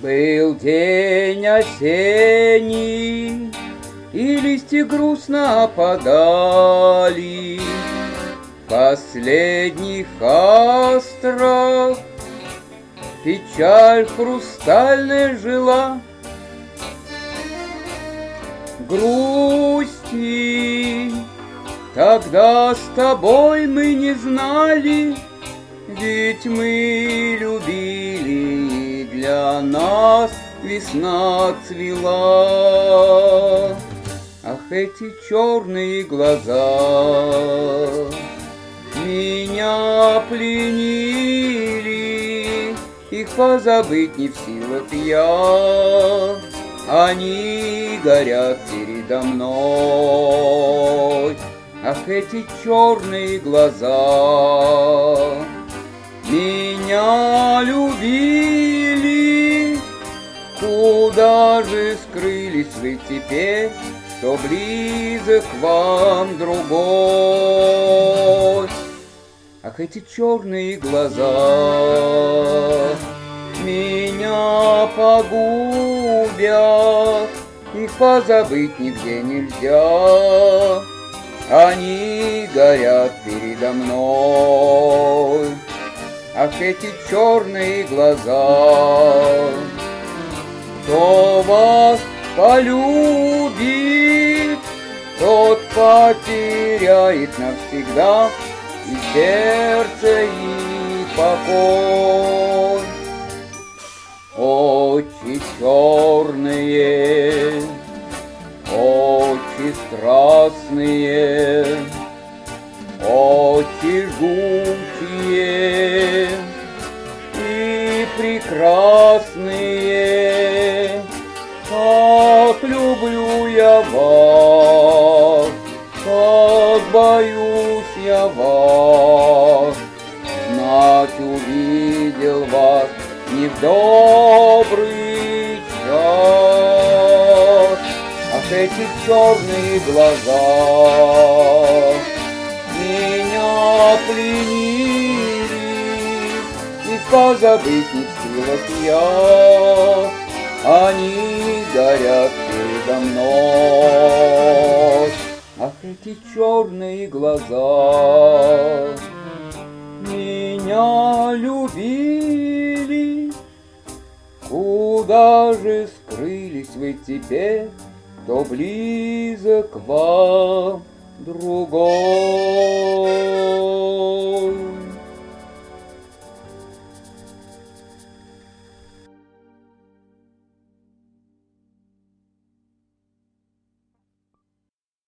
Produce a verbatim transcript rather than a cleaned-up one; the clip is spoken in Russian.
Был день осенний, и листья грустно опадали. В последних астрах печаль хрустальная жила. Грусти тогда с тобой мы не знали, ведь мы любили, и для нас весна цвела. Ах, эти черные глаза меня пленили, их позабыть не в силах я, они горят передо мной. Ах, эти черные глаза меня любили, куда же скрылись вы теперь, что близок вам другой? Ах, эти черные глаза меня погубят, их позабыть нигде нельзя, они горят передо мной. Ах, эти черные глаза, кто вас полюбит, тот потеряет навсегда и сердце, и покой. Очи черные, очи страстные, очи жгучие и прекрасные. Как люблю я вас, как боюсь я вас, знать увидел вас не в добрый час. Ах, эти черные глаза меня пленили, их позабыть не в силах я, они горят передо мной. Ах, эти черные глаза меня любили, куда же скрылись вы теперь, кто близок вам другой?